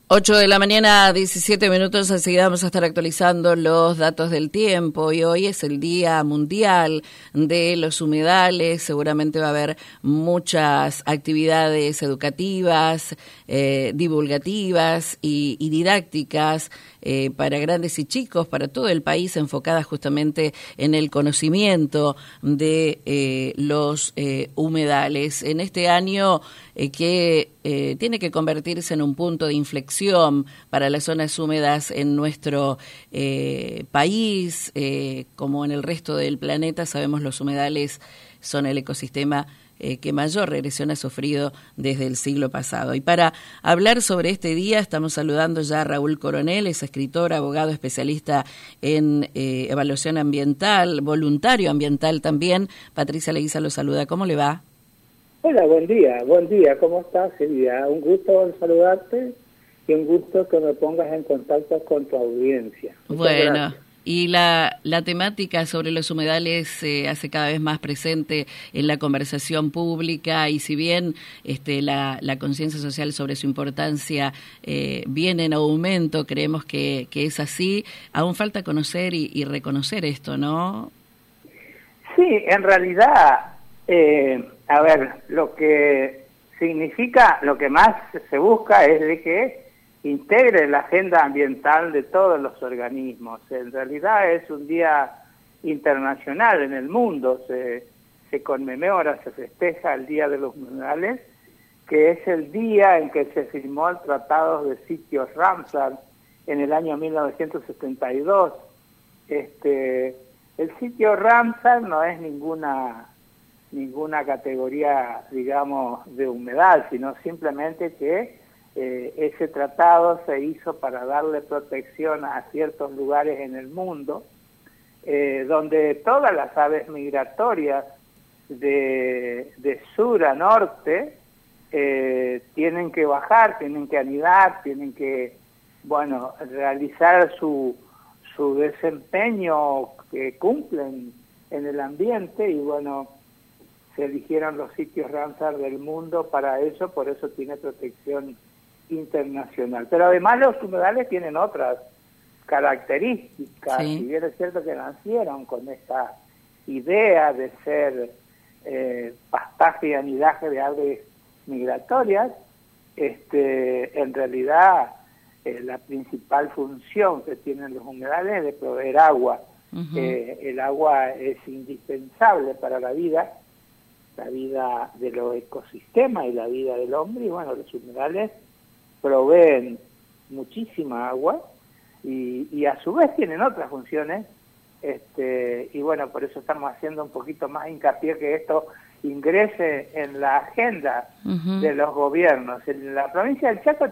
8 de la mañana, 17 minutos, enseguida vamos a estar actualizando los datos del tiempo y hoy es el Día Mundial de los Humedales. Seguramente va a haber muchas actividades educativas, divulgativas y didácticas para grandes y chicos, para todo el país, enfocadas justamente en el conocimiento de los humedales. En este año que tiene que convertirse en un punto de inflexión para las zonas húmedas en nuestro país, como en el resto del planeta. Sabemos los humedales son el ecosistema que mayor regresión ha sufrido desde el siglo pasado. Y para hablar sobre este día estamos saludando ya a Raúl Coronel, es escritor, abogado, especialista en evaluación ambiental, voluntario ambiental también. Patricia Leguiza lo saluda. ¿Cómo le va? Hola, buen día, ¿cómo estás, Silvia? Un gusto saludarte y un gusto que me pongas en contacto con tu audiencia. Bueno, gracias. Y la temática sobre los humedales se hace cada vez más presente en la conversación pública y si bien la conciencia social sobre su importancia viene en aumento, creemos que es así, aún falta conocer y reconocer esto, ¿no? Sí, en realidad... a ver, lo que significa, lo que más se busca es de que integre la agenda ambiental de todos los organismos. En realidad es un día internacional en el mundo, se conmemora, se festeja el Día de los Humedales, que es el día en que se firmó el Tratado de Sitios Ramsar en el año 1972. El sitio Ramsar no es ninguna categoría, digamos, de humedal, sino simplemente que ese tratado se hizo para darle protección a ciertos lugares en el mundo, donde todas las aves migratorias de sur a norte tienen que bajar, tienen que anidar, tienen que, bueno, realizar su desempeño que cumplen en el ambiente y, bueno, se eligieron los sitios Ramsar del mundo para eso, por eso tiene protección internacional. Pero además los humedales tienen otras características, sí. Si bien es cierto que nacieron con esta idea de ser pastaje y anidaje de aves migratorias, en realidad la principal función que tienen los humedales es de proveer agua. El agua es indispensable para la vida de los ecosistemas y la vida del hombre, y bueno, los humedales proveen muchísima agua y a su vez tienen otras funciones, y bueno, por eso estamos haciendo un poquito más hincapié que esto ingrese en la agenda de los gobiernos. En la provincia del Chaco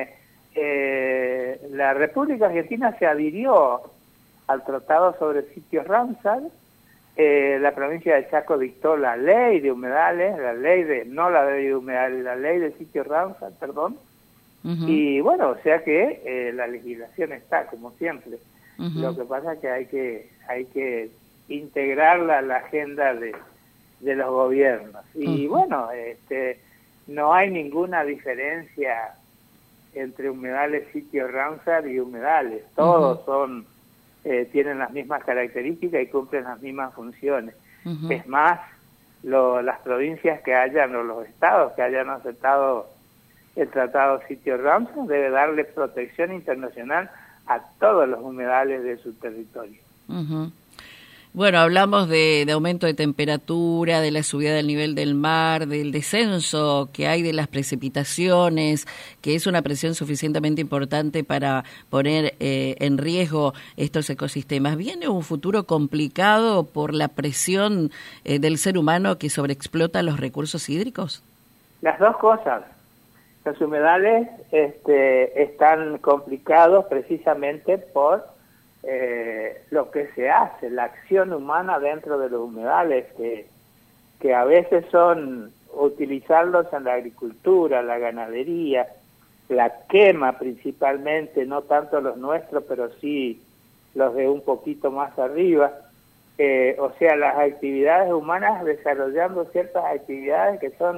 la República Argentina se adhirió al Tratado sobre Sitios Ramsar. La provincia de Chaco dictó la ley de humedales, la ley de sitios Ramsar, perdón, y bueno, o sea que la legislación está, como siempre. Lo que pasa es que hay que integrarla a la agenda de los gobiernos. Y bueno, no hay ninguna diferencia entre humedales, sitios Ramsar y humedales. Todos tienen las mismas características y cumplen las mismas funciones. Es más, las provincias que hayan, o los estados que hayan aceptado el Tratado Sitio Ramsar, debe darle protección internacional a todos los humedales de su territorio. Bueno, hablamos de aumento de temperatura, de la subida del nivel del mar, del descenso que hay de las precipitaciones, que es una presión suficientemente importante para poner en riesgo estos ecosistemas. ¿Viene un futuro complicado por la presión del ser humano que sobreexplota los recursos hídricos? Las dos cosas. Los humedales están complicados precisamente por lo que se hace, la acción humana dentro de los humedales, que a veces son utilizarlos en la agricultura, la ganadería, la quema principalmente, no tanto los nuestros, pero sí los de un poquito más arriba. O sea, las actividades humanas desarrollando ciertas actividades que son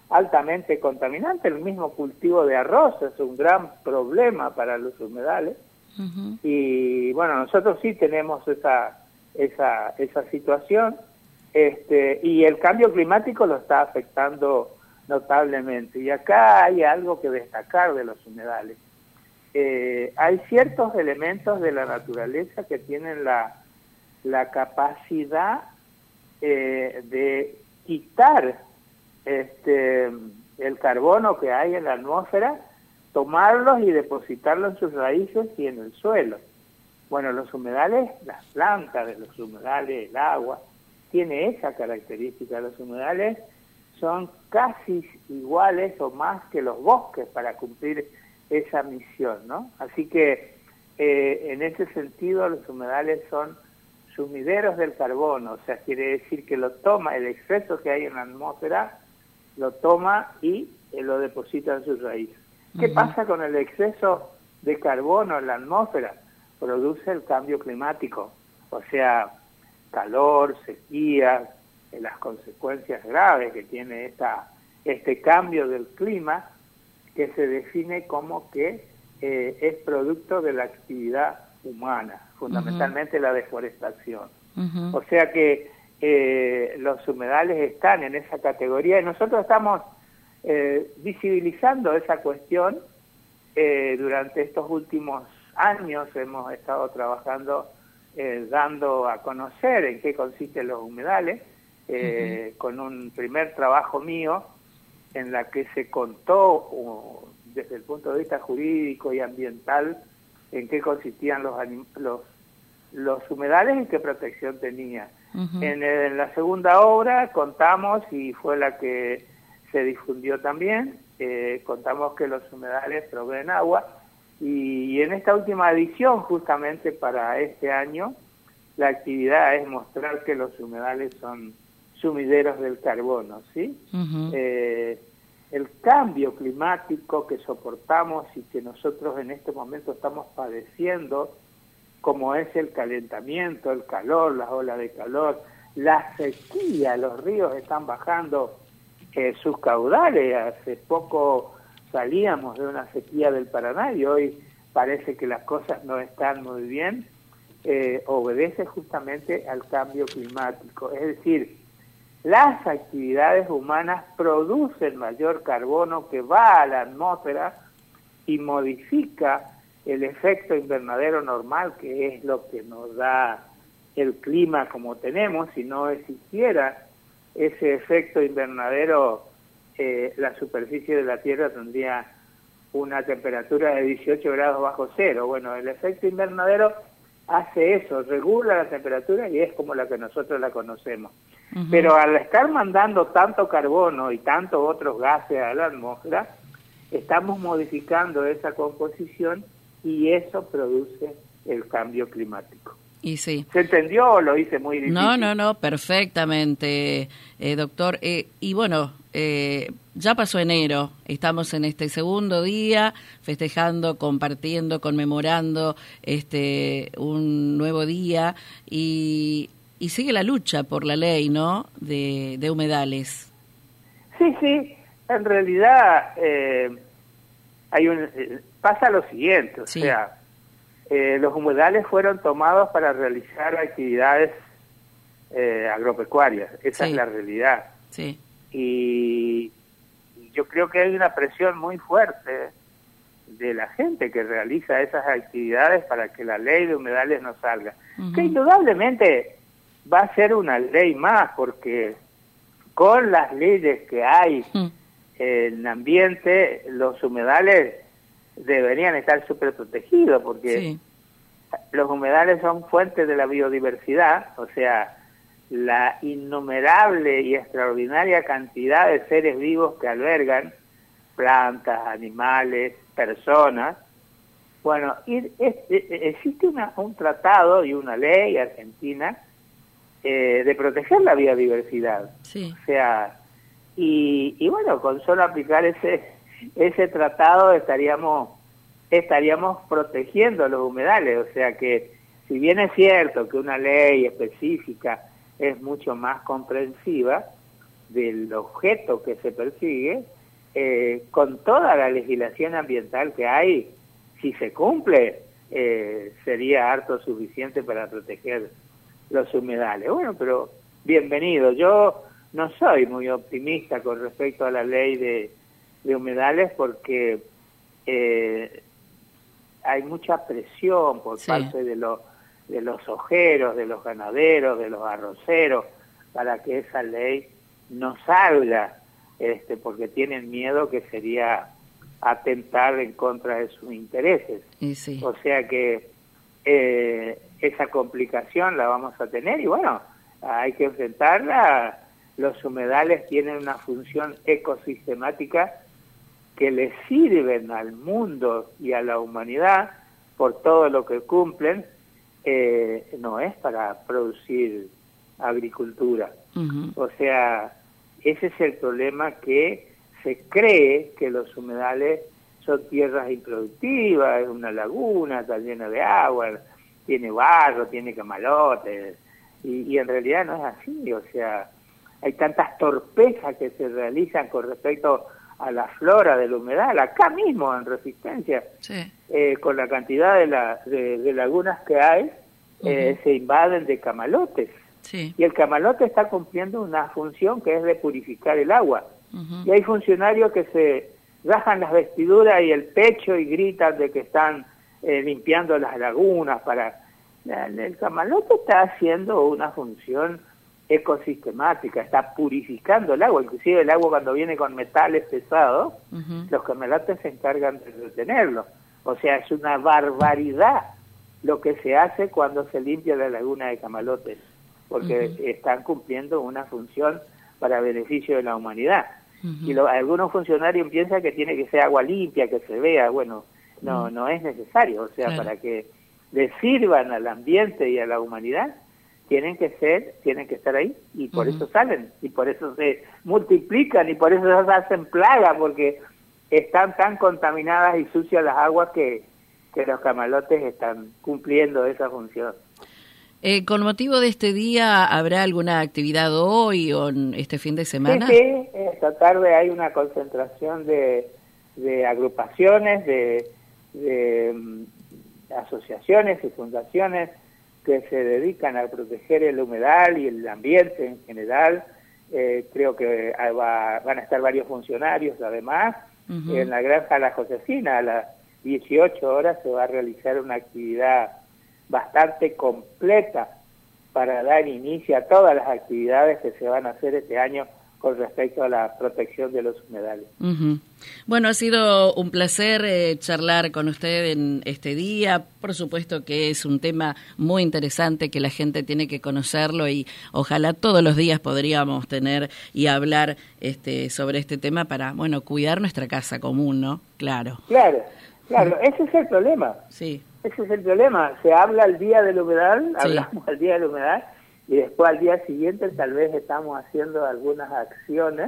altamente contaminante. El mismo cultivo de arroz es un gran problema para los humedales. Y bueno, nosotros sí tenemos esa situación, y el cambio climático lo está afectando notablemente. Y acá hay algo que destacar de los humedales. Hay ciertos elementos de la naturaleza que tienen la capacidad de quitar el carbono que hay en la atmósfera, tomarlos y depositarlos en sus raíces y en el suelo. Bueno, los humedales, las plantas de los humedales, el agua, tiene esa característica. Los humedales son casi iguales o más que los bosques para cumplir esa misión, ¿no? Así que en ese sentido los humedales son sumideros del carbono, o sea, quiere decir que lo toma, el exceso que hay en la atmósfera, lo toma y lo deposita en sus raíces. ¿Qué pasa con el exceso de carbono en la atmósfera? Produce el cambio climático, o sea, calor, sequía, las consecuencias graves que tiene este cambio del clima, que se define como que es producto de la actividad humana, fundamentalmente la deforestación. O sea que los humedales están en esa categoría y nosotros estamos visibilizando esa cuestión. Durante estos últimos años hemos estado trabajando dando a conocer en qué consisten los humedales, con un primer trabajo mío en la que se contó desde el punto de vista jurídico y ambiental en qué consistían los humedales y qué protección tenía. En la segunda obra contamos, y fue la que se difundió también, contamos que los humedales proveen agua, y en esta última edición, justamente para este año, la actividad es mostrar que los humedales son sumideros del carbono, ¿sí? El cambio climático que soportamos y que nosotros en este momento estamos padeciendo, como es el calentamiento, el calor, las olas de calor, la sequía, los ríos están bajando sus caudales. Hace poco salíamos de una sequía del Paraná y hoy parece que las cosas no están muy bien, obedece justamente al cambio climático. Es decir, las actividades humanas producen mayor carbono que va a la atmósfera y modifica el efecto invernadero normal, que es lo que nos da el clima como tenemos. Si no existiera ese efecto invernadero, la superficie de la Tierra tendría una temperatura de 18 grados bajo cero. Bueno, el efecto invernadero hace eso, regula la temperatura y es como la que nosotros la conocemos. Pero al estar mandando tanto carbono y tantos otros gases a la atmósfera, estamos modificando esa composición y eso produce el cambio climático. Y sí. ¿Se entendió o lo hice muy difícil? No, perfectamente, doctor. Y bueno, ya pasó enero, estamos en este segundo día, festejando, compartiendo, conmemorando un nuevo día y sigue la lucha por la ley, ¿no?, de humedales. Sí, en realidad pasa lo siguiente, o sea, los humedales fueron tomados para realizar actividades agropecuarias, esa es la realidad. Sí. Y yo creo que hay una presión muy fuerte de la gente que realiza esas actividades para que la ley de humedales no salga. Que indudablemente va a ser una ley más, porque con las leyes que hay en el ambiente, los humedales deberían estar súper protegidos, porque los humedales son fuentes de la biodiversidad, o sea, la innumerable y extraordinaria cantidad de seres vivos que albergan, plantas, animales, personas. Bueno, existe un tratado y una ley argentina de proteger la biodiversidad. O sea, y bueno, con solo aplicar ese tratado estaríamos protegiendo los humedales. O sea que, si bien es cierto que una ley específica es mucho más comprensiva, del objeto que se persigue, con toda la legislación ambiental que hay, si se cumple, sería harto suficiente para proteger los humedales. Bueno, pero bienvenido. Yo no soy muy optimista con respecto a la ley de humedales porque hay mucha presión por parte de los ojeros, de los ganaderos, de los arroceros, para que esa ley no salga, porque tienen miedo que sería atentar en contra de sus intereses. Sí. O sea que esa complicación la vamos a tener y bueno, hay que enfrentarla. Los humedales tienen una función ecosistemática que le sirven al mundo y a la humanidad por todo lo que cumplen. No es para producir agricultura. O sea, ese es el problema, que se cree que los humedales son tierras improductivas, es una laguna, está llena de agua, tiene barro, tiene camalotes, y en realidad no es así. O sea, hay tantas torpezas que se realizan con respecto a la flora del humedal, acá mismo en Resistencia, con la cantidad de lagunas que hay, se invaden de camalotes. Y el camalote está cumpliendo una función que es de purificar el agua. Y hay funcionarios que se rajan las vestiduras y el pecho y gritan de que están limpiando las lagunas. El camalote está haciendo una función ecosistemática, está purificando el agua. Inclusive el agua, cuando viene con metales pesados, los camalotes se encargan de retenerlo. O sea, es una barbaridad lo que se hace cuando se limpia la laguna de camalotes, porque están cumpliendo una función para beneficio de la humanidad. Y algunos funcionarios piensan que tiene que ser agua limpia, que se vea. Bueno, no es necesario. O sea, para que le sirvan al ambiente y a la humanidad, tienen que estar ahí, y por eso salen, y por eso se multiplican, y por eso se hacen plaga, porque están tan contaminadas y sucias las aguas que los camalotes están cumpliendo esa función. Con motivo de este día, ¿habrá alguna actividad hoy o este fin de semana? Sí, esta tarde hay una concentración de agrupaciones, de asociaciones y fundaciones que se dedican a proteger el humedal y el ambiente en general. Creo que van a estar varios funcionarios además. En la granja La Josefina a las 18 horas se va a realizar una actividad bastante completa para dar inicio a todas las actividades que se van a hacer este año con respecto a la protección de los humedales. Bueno, ha sido un placer charlar con usted en este día. Por supuesto que es un tema muy interesante, que la gente tiene que conocerlo, y ojalá todos los días podríamos tener y hablar sobre este tema para, bueno, cuidar nuestra casa común, ¿no? Claro, ese es el problema. Sí. Ese es el problema. Se habla al día del humedal, hablamos al día del humedal, y después al día siguiente tal vez estamos haciendo algunas acciones.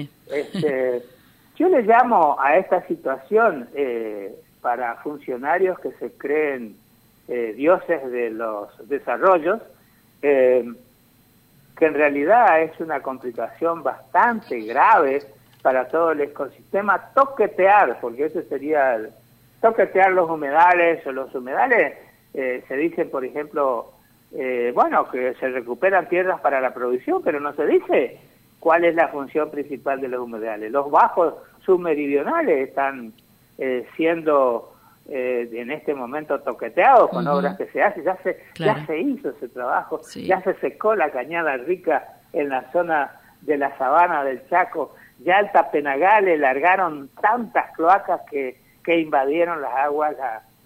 Yo le llamo a esta situación, para funcionarios que se creen dioses de los desarrollos, que en realidad es una complicación bastante grave para todo el ecosistema, toquetear, porque eso sería toquetear los humedales. O los humedales, se dice, por ejemplo, que se recuperan tierras para la producción, pero no se dice cuál es la función principal de los humedales. Los bajos submeridionales están siendo en este momento toqueteados con obras que se hacen. Ya se hizo ese trabajo, ya se secó la cañada rica en la zona de la sabana del Chaco, ya al Tapenagá le largaron tantas cloacas que invadieron las aguas,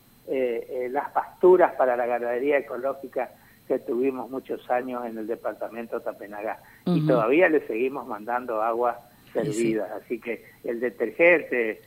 las pasturas para la ganadería ecológica que tuvimos muchos años en el departamento de Tapenagá. Y todavía le seguimos mandando agua servida. Así que el detergente,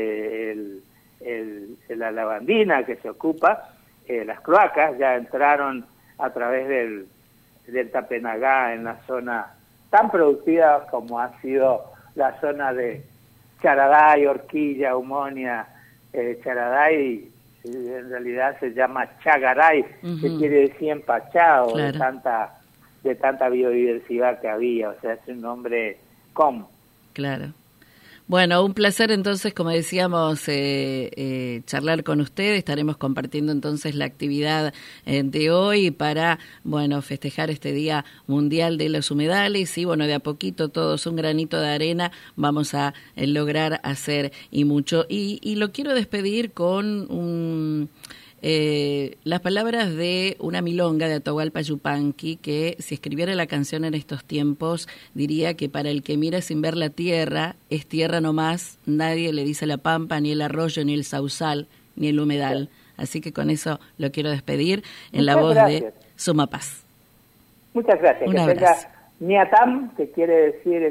la lavandina que se ocupa, las cloacas ya entraron a través del Tapenagá en la zona tan productiva como ha sido la zona de Charaday, Horquilla, Umonia. Charaday en realidad se llama Chagaray, que quiere decir empachado, de tanta biodiversidad que había. O sea, es un nombre com. Claro. Bueno, un placer entonces, como decíamos, charlar con usted. Estaremos compartiendo entonces la actividad de hoy para, bueno, festejar este Día Mundial de los Humedales y, bueno, de a poquito todos, un granito de arena, vamos a lograr hacer y mucho. Y lo quiero despedir con las palabras de una milonga de Atahualpa Yupanqui, que si escribiera la canción en estos tiempos diría que para el que mira sin ver la tierra, es tierra nomás, nadie le dice la pampa, ni el arroyo, ni el sausal, ni el humedal. Así que con eso lo quiero despedir en la voz de Suma Paz. Muchas gracias. Un que abrazo. tenga Niatam, que quiere decir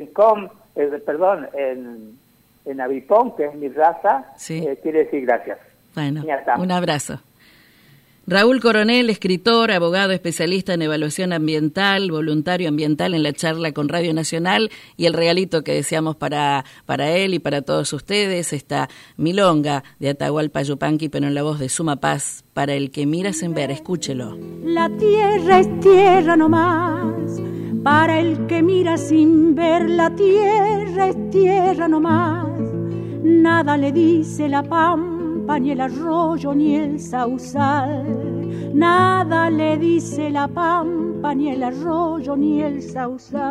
en Avipón, que es mi raza, Sí. Quiere decir gracias. Bueno, Niatam. un abrazo. Raúl Coronel, escritor, abogado, especialista en evaluación ambiental, voluntario ambiental en la charla con Radio Nacional, y el regalito que deseamos para él y para todos ustedes, esta milonga de Atahualpa Yupanqui, pero en la voz de Suma Paz, para el que mira sin ver, escúchelo. La tierra es tierra nomás, para el que mira sin ver, la tierra es tierra nomás, nada le dice la pampa, ni el arroyo, ni el sausal. Nada le dice la pampa, ni el arroyo, ni el sausal.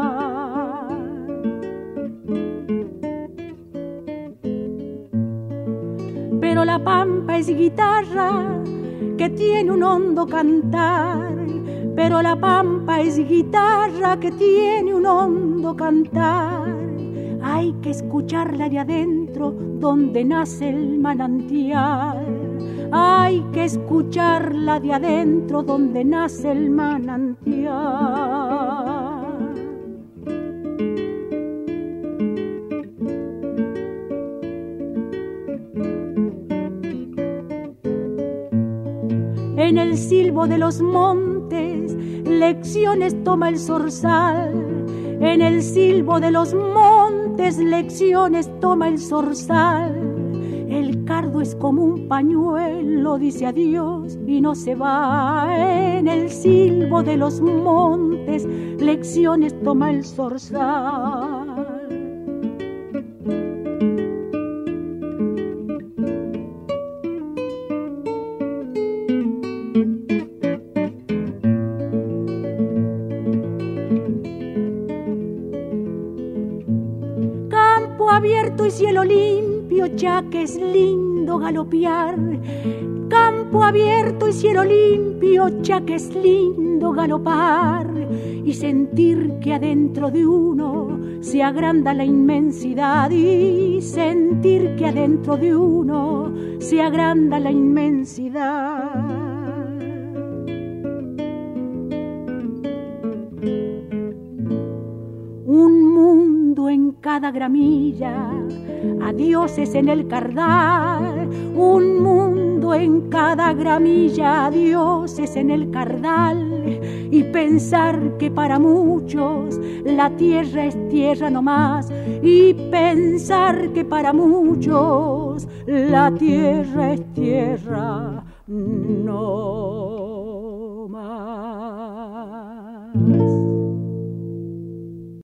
Pero la pampa es guitarra que tiene un hondo cantar. Pero la pampa es guitarra que tiene un hondo cantar. Hay que escucharla de adentro donde nace el manantial. Hay que escucharla de adentro donde nace el manantial. En el silbo de los montes lecciones toma el zorzal. En el silbo de los montes lecciones toma el zorzal. El cardo es como un pañuelo, dice adiós y no se va. En el silbo de los montes lecciones toma el zorzal. Abierto y cielo limpio, ya que es lindo galopear. Campo abierto y cielo limpio, ya que es lindo galopar. Y sentir que adentro de uno se agranda la inmensidad. Y sentir que adentro de uno se agranda la inmensidad. Un mundo en cada gramilla, a dioses en el cardal. Un mundo en cada gramilla, a dioses en el cardal. Y pensar que para muchos la tierra es tierra nomás. Y pensar que para muchos la tierra es tierra no más.